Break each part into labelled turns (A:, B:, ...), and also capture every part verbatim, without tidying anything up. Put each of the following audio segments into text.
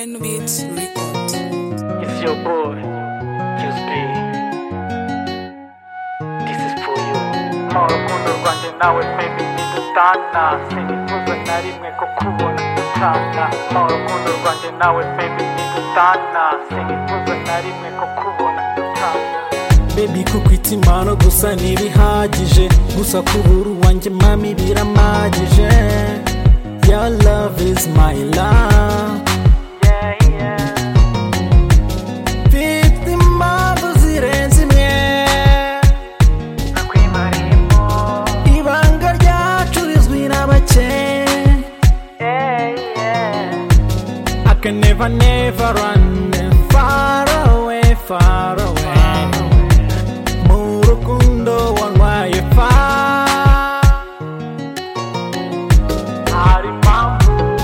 A: Fine Beats Record.
B: It's your boy, Just B. This is for you. Urukundo rwanjye nawe maybe nidutana, sinifuza na rimwe ko kubona dutana. Urukundo rwanjye nawe maybe nidutana, sinifuza na rimwe ko kubona dutana.
C: Baby kukwita impano gusa ntibihagije, gusa kubura uwanjye mami biramagije. Your love is my love.
B: Yeah, yeah.
C: Mfite impamvu zirenze imwe,
B: nakwimariyemo
C: ibanga ryacu rizwi na bake.
B: Yeah, yeah.
C: I can never never run far away, far away. Mu rukundo wanwaye far.
B: Hari impamvu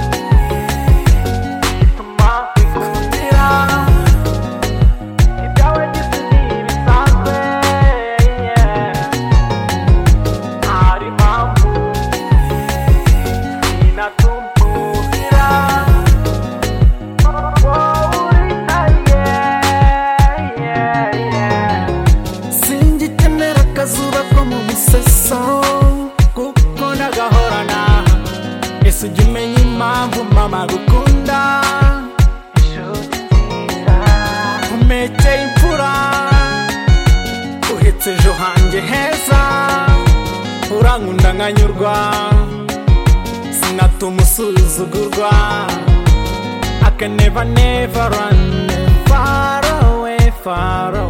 B: ituma bikundira, ibyawe byose ntibisanzwe. Yeah. Hari impamvu sinatumbuhira, wowe uri yeah, yeah, yeah.
C: Singikenera akazuba ko mu museso, kuko ndagahorana. Ese ujya umenya impamvu mama gukunda?
B: Inshuti nziza,
C: Umekeye imfura, uhetse ejo hanjye heza. Urankunda nkanyurwa, sinatuma usuzugurwa. I can never never run far away, far